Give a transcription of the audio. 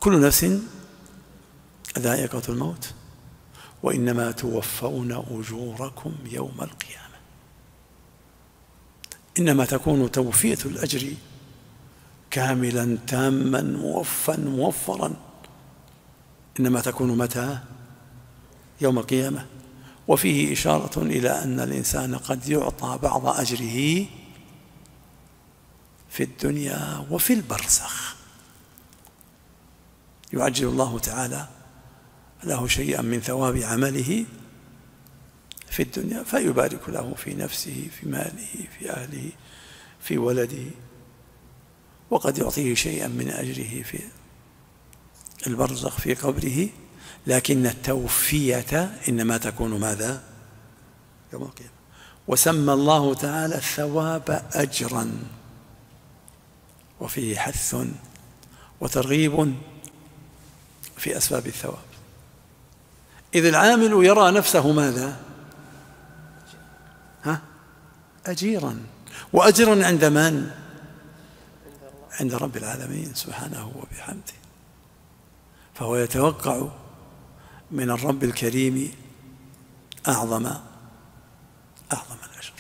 كل نفس ذائقة الموت وإنما توفون أجوركم يوم القيامة. إنما تكون توفية الأجر كاملا تاما موفرا إنما تكون متى؟ يوم القيامة. وفيه إشارة إلى أن الإنسان قد يعطى بعض أجره في الدنيا وفي البرزخ، يعجل الله تعالى له شيئا من ثواب عمله في الدنيا فيبارك له في نفسه، في ماله، في أهله، في ولده، وقد يعطيه شيئا من أجره في البرزخ في قبره. لكن التوفية إنما تكون ماذا؟ يوم القيامة. وسمى الله تعالى الثواب أجرا، وفيه حث وترغيب في أسباب الثواب، إذ العامل يرى نفسه ماذا؟ أجيرا. وأجرا عند من؟ عند رب العالمين سبحانه وبحمده. فهو يتوقع من الرب الكريم أعظم الأجر.